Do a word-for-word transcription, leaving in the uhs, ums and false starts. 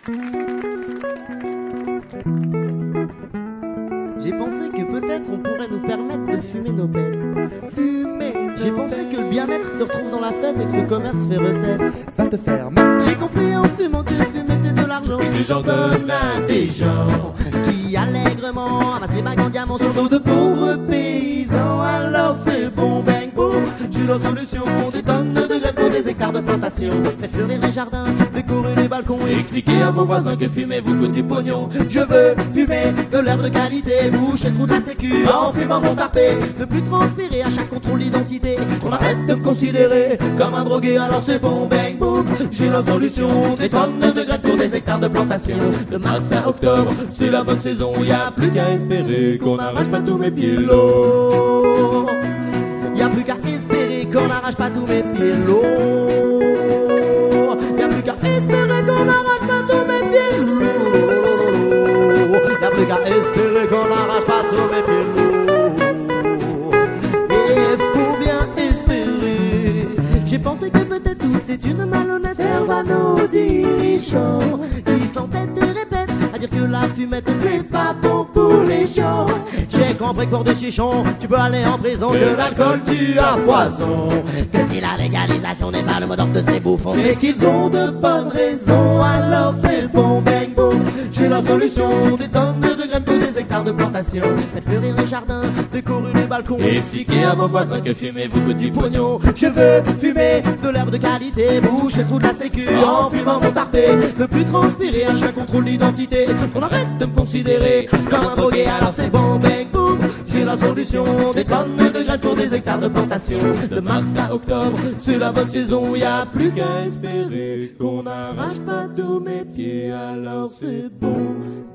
J'ai pensé que peut-être on pourrait nous permettre de fumer nos bêtes. Fumer. J'ai pensé que le bien-être se retrouve dans la fête et que ce commerce fait recette. Va te faire mal. J'ai compris en fumant que fumer c'est de l'argent Et que j'en donne à des gens qui allègrement amassent les bagues en diamant sur dos de pauvres paysans. Alors c'est bon, bang, boom. J'ai la solution. Des tonnes de graines pour des hectares de plantation. Faites fleurir les jardins, Décorer les balcons et expliquer à vos voisins que fumer vous coûte du pognon. Je veux fumer de l'herbe de qualité, boucher le trou de la sécu en fumant mon tarpé. ne plus transpirer à chaque contrôle d'identité. On arrête de me considérer comme un drogué, alors c'est bon, bang, boom. J'ai la solution, des tonnes de graines pour des hectares de plantation. De mars à octobre, c'est la bonne saison, y a plus qu'à espérer qu'on n'arrache pas tous mes pieds lourds. Y a plus qu'à espérer qu'on n'arrache pas tous mes pieds lourds. Y a plus qu'à espérer qu'on n'arrache pas tous mes pieds lourds. Y a plus qu'à espérer qu'on n'arrache pas tous mes pieds lourds. Et faut bien espérer. J'ai pensé que peut-être tout c'est une malhonnête. Serve à nos dirigeants Qui s'entêtent et répètent à dire que la fumette c'est pas bon pour les gens. J'ai compris que pour des chichons tu peux aller en prison. Que l'alcool tue à foison. Que si la légalisation n'est pas le mot d'ordre de ces bouffons, C'est qu'ils ont de bonnes raisons, alors c'est bon, bang, boom. J'ai la solution, des tonnes de graines pour des hectares de plantation. faites fleurir les jardins, décorer les balcons. Et expliquez à vos voisins que fumer vous coûte du pognon. Je veux fumer de l'herbe de qualité, boucher le trou de la sécu En fumant mon tarpé, ne plus transpirer à chaque contrôle d'identité. on arrête de me considérer comme un drogué, alors c'est bon, bang, boom. J'ai la solution, des tonnes de graines pour des hectares de plantation. De mars à octobre, c'est la bonne saison, y a plus qu'à espérer qu'on n'arrache pas tous mes pieds, alors c'est bon.